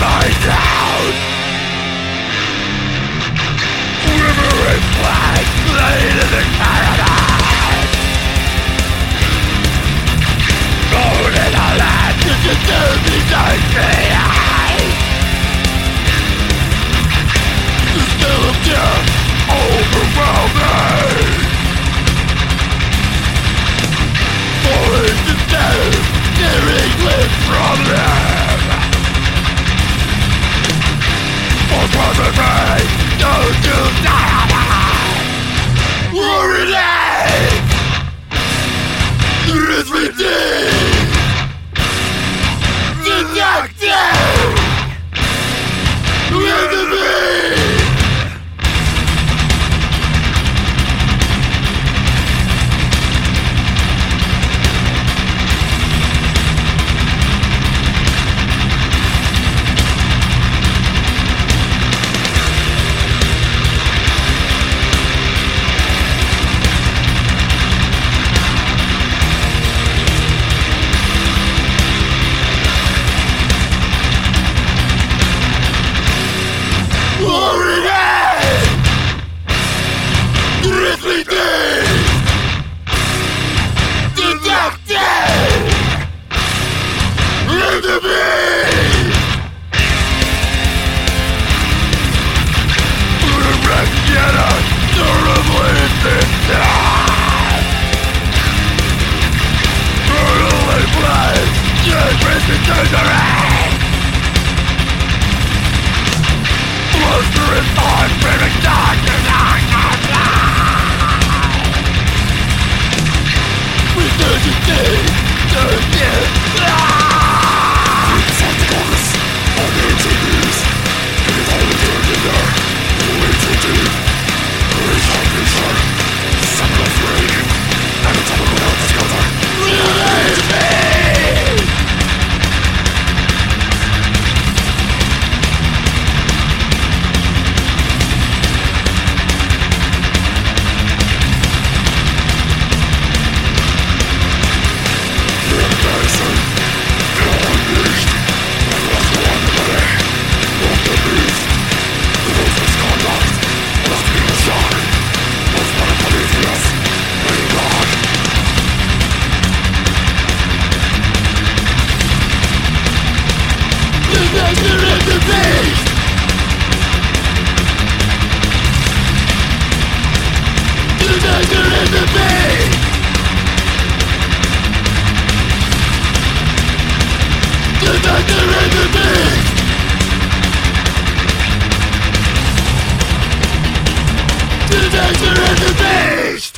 my down. River and flag laid in the paradise. Gold in the land to consume these eyes. The still of death overwhelming. Falling to death, tearing limbs from them. For brother man, don't you die. Glory days, there is redeemed. Deducted, enemy. Glory days, grisly days, deducted, enemy. Regina, durably death. Brutally blessed, just return to rest. Monster is on, bringing darkness on our life. Resurgency, Receptacles, on their TVs. It is all returned in there. Way too deep. Resurgency, summon of rage. Anatomical health discover. Release me! The danger in the beast!